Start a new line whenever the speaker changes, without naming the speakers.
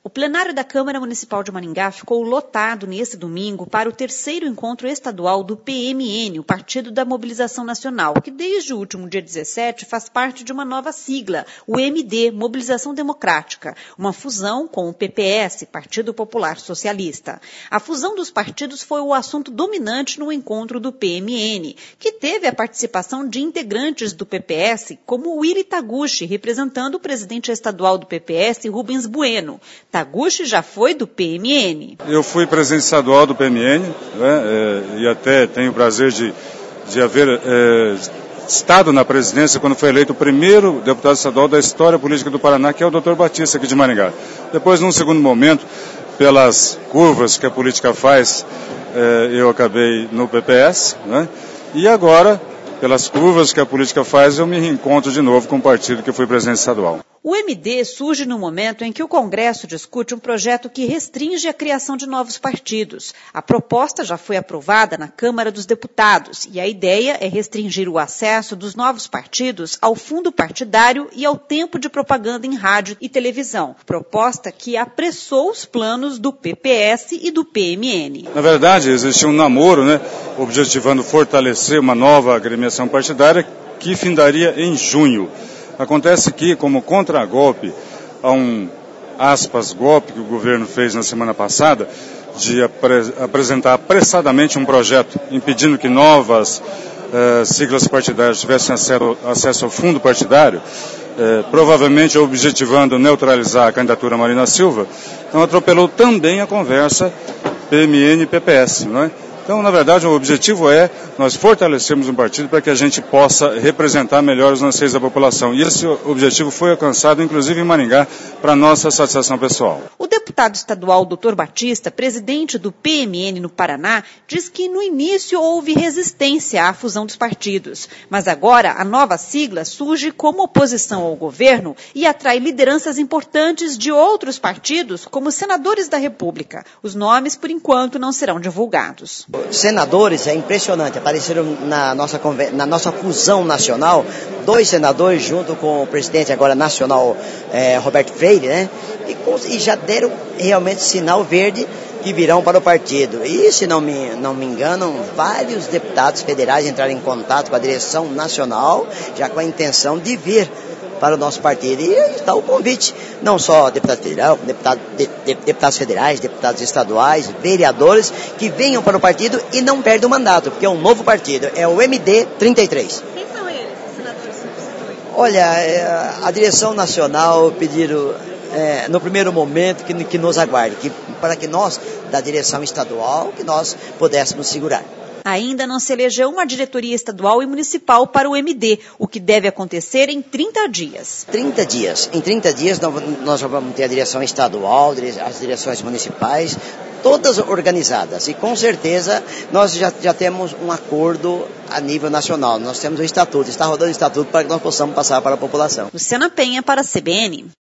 O plenário da Câmara Municipal de Maringá ficou lotado nesse domingo para o terceiro encontro estadual do PMN, o Partido da Mobilização Nacional, que desde o último dia 17 faz parte de uma nova sigla, o MD, Mobilização Democrática, uma fusão com o PPS, Partido Popular Socialista. A fusão dos partidos foi o assunto dominante no encontro do PMN, que teve a participação de integrantes do PPS, como Willy Taguchi, representando o presidente estadual do PPS, Rubens Bueno. Taguchi já foi do PMN.
Eu fui presidente estadual do PMN, né, e até tenho o prazer de haver estado na presidência quando foi eleito o primeiro deputado estadual da história política do Paraná, que é o Dr. Batista, aqui de Maringá. Depois, num segundo momento, pelas curvas que a política faz, eu acabei no PPS, né, e agora, pelas curvas que a política faz, eu me reencontro de novo com o partido que fui presidente estadual.
O MD surge no momento em que o Congresso discute um projeto que restringe a criação de novos partidos. A proposta já foi aprovada na Câmara dos Deputados e a ideia é restringir o acesso dos novos partidos ao fundo partidário e ao tempo de propaganda em rádio e televisão. Proposta que apressou os planos do PPS e do PMN.
Na verdade, existia um namoro, né, objetivando fortalecer uma nova agremiação partidária que findaria em junho. Acontece que, como contragolpe a um, aspas, golpe que o governo fez na semana passada, de apresentar apressadamente um projeto impedindo que novas siglas partidárias tivessem acesso ao fundo partidário, provavelmente objetivando neutralizar a candidatura Marina Silva, então atropelou também a conversa PMN e PPS, não é? Então, na verdade, o objetivo é nós fortalecermos um partido para que a gente possa representar melhor os anseios da população. E esse objetivo foi alcançado, inclusive em Maringá, para nossa satisfação pessoal.
O deputado estadual Dr. Batista, presidente do PMN no Paraná, diz que no início houve resistência à fusão dos partidos. Mas agora a nova sigla surge como oposição ao governo e atrai lideranças importantes de outros partidos, como senadores da República. Os nomes, por enquanto, não serão divulgados.
Senadores, é impressionante, apareceram na nossa fusão nacional, 2 senadores junto com o presidente agora nacional, Roberto Freire, né? E já deram realmente sinal verde que virão para o partido. E, se não me engano, vários deputados federais entraram em contato com a direção nacional, já com a intenção de vir para o nosso partido. E está o convite, não só deputado federal, deputados federais, deputados estaduais, vereadores, que venham para o partido e não perdam o mandato, porque é um novo partido, é o MD 33.
Quem são eles, senadores substituintes?
Olha, a direção nacional pediram, no primeiro momento, que nos aguarde, para que nós, da direção estadual, que nós pudéssemos segurar.
Ainda não se elegeu uma diretoria estadual e municipal para o MD, o que deve acontecer em 30 dias.
30 dias. Em 30 dias nós já vamos ter a direção estadual, as direções municipais, todas organizadas. E com certeza nós já temos um acordo a nível nacional. Nós temos o estatuto, está rodando o estatuto para que nós possamos passar para a população.
Luciana Penha para a CBN.